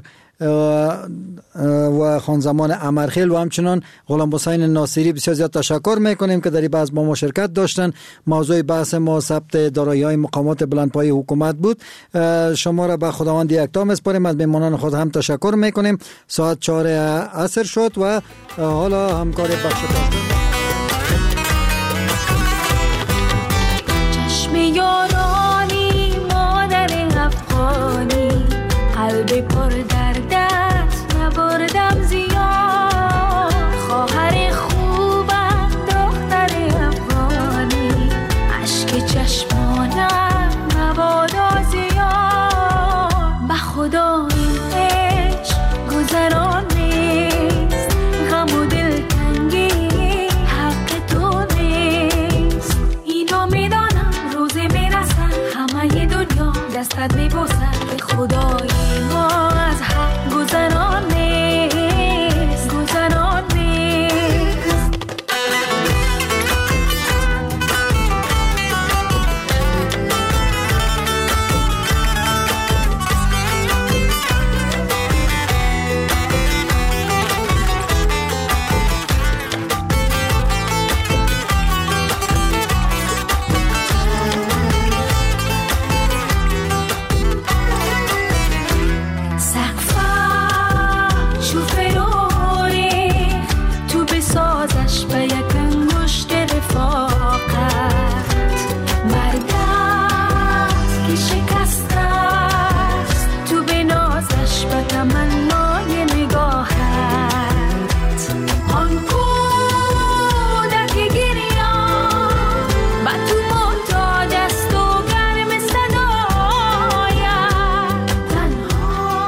و خانزمان امرخیل و همچنان غلام حسین ناصری بسیار زیاد تشکر میکنیم که در این بحث با ما شرکت داشتن. موضوع بحث ما ثبت دارایی‌های مقامات بلندپایه حکومت بود. شما را به خداوند یکتا میسپاریم. از مهمانان خود هم تشکر میکنیم. ساعت چهار عصر شد و حالا همکار بخش چشم یارانی مادر افغانی قلب پر در دست نبردم زیاد خواهر خوبم دختر افغانی عشق چشمانم مبادا زیاد به خدای